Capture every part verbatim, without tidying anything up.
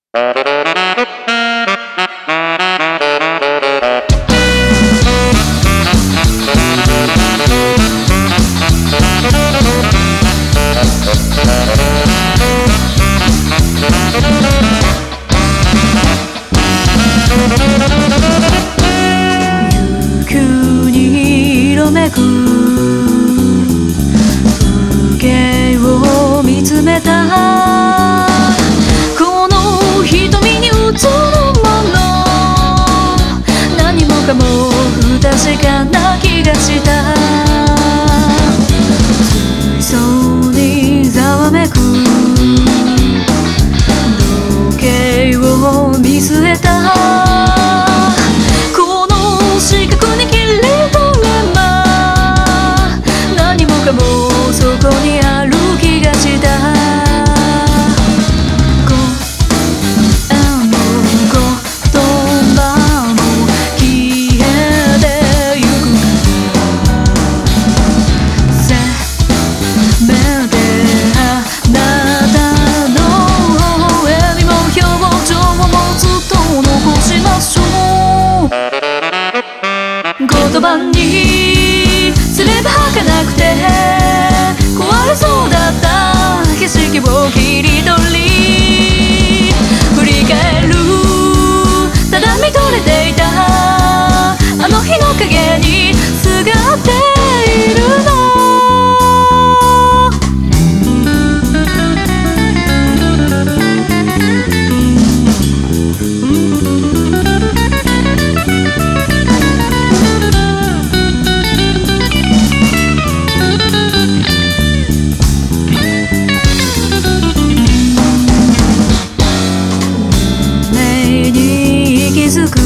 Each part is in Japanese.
急に色めく風景を見つめたこの瞳に映るもの何もかも不確かな気がした水槽にざわめく時計を見据えたこの四角に切り取れば何もかもそこにある気がした声も言葉も消えてゆくせめてあなたの微笑みも表情もずっと残しましょう言葉にすれば儚くて壊れそうだった景色を切り取り振り返るただ見とれていたあの日の影にすがっているの気づく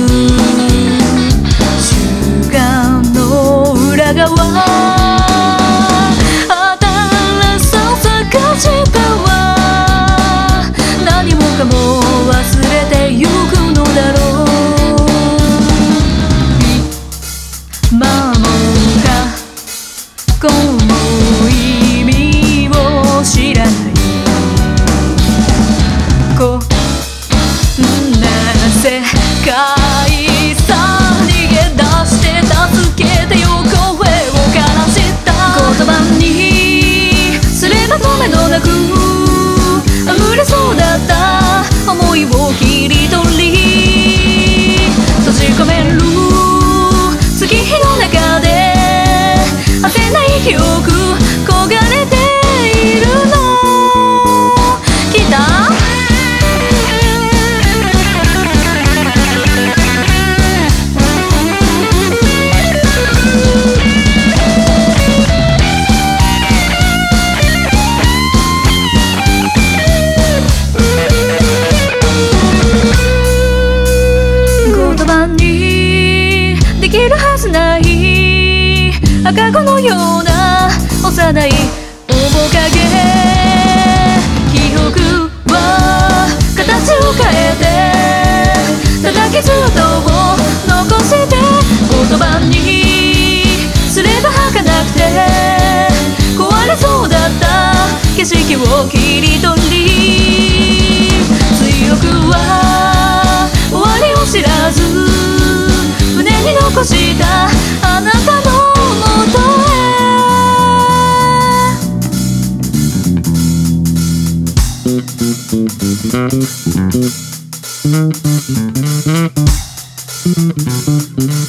主眼の裏側新しさを探したわ何もかも忘れてゆくのだろう今も過去も意味を知らないこ世界さ逃げ出して助けてよ声を枯らした言葉にすれば止めどなく溢れそうだった思いを切り取り閉じ込める月日の中で果てない記憶焦がれているの来たできるはずない赤子のような幼い面影記憶は形を変えてただ傷跡を残して言葉にすれば儚くて壊れそうだった景色を切り取り強くは終わりを知らず胸に残したあなたのもとへ